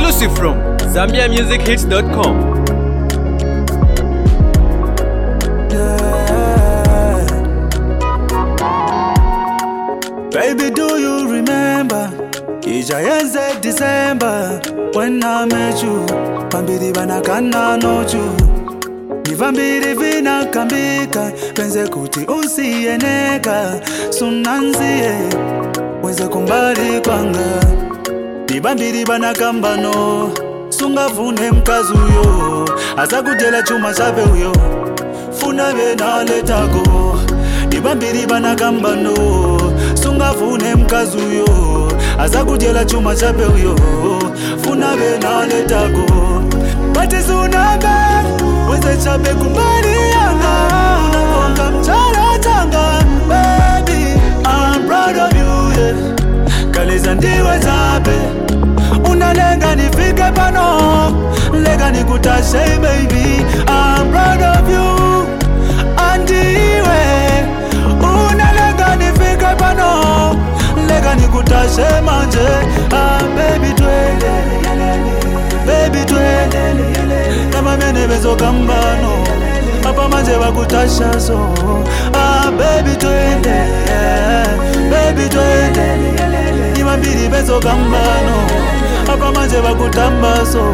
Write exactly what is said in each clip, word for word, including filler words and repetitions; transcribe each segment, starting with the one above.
Exclusive from Zambia Music Hits dot com. Baby, do you remember? Ijayenze December when I met you. Pambiri banakana nochu. Nivambiri vina kambika. Penze kuti usiyeneka. Sunanzie weze kumbali kwanga. Nivambiri banakamba no. Sungavune mkazu yo. Asa kujela chuma chape uyo. Funa vena letako. Nivambiri banakamba no. Sungavune mkazu yo. Asa kujela chuma chape uyo. Funa vena letako. Bati sunanga weze chape kumbali yanga. Unakonga mchara tanga. Baby, I'm proud of you, yeah. Kaleza ndiwe zabe. Unalenga nifike pano. Lega nikutashe baby. I'm proud of you. Andiwe. Unalenga nifike pano. Lega nikutashe manje. Ah baby twende. Baby twende. Kama mene bezo kambano. Papa manje wakutasha so. Ah baby twende. Baby twende. Nimambiri bezo kambano. Papa manje wakutamba so.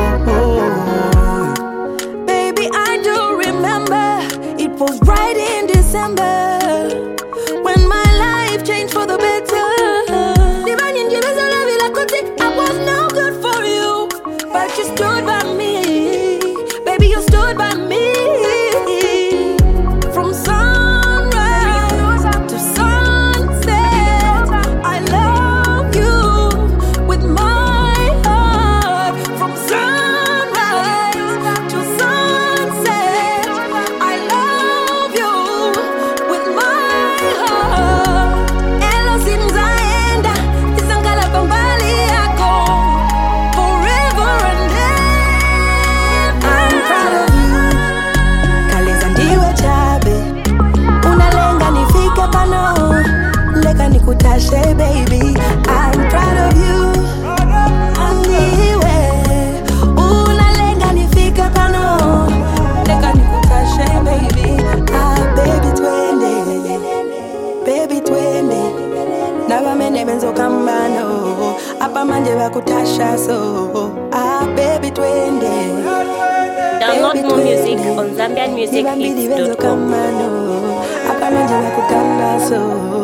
Baby, I do remember. It was right in December when my life changed for the better. I was no good for you, but you stood by me. Baby, you stood by me. From sunrise to sunset, I love you with my heart. From sunrise to sunset, I love you with my heart. Elo simzaenda, isangala pambali yako forever and ever. I'm proud of you. Kaleza ndiwe chabe. Unalenga nifike pano. Lega nikutashe baby. I'm proud of you. Andiwe. Unalenga nifike pano. Lega nikutashe baby. Ah baby twende. Baby twende. Naba mene benzo kambano. Apa manje wakutasha so. Ah baby twende. Download more music on Zambian Music Hits dot com. Apa manje wakutanda so.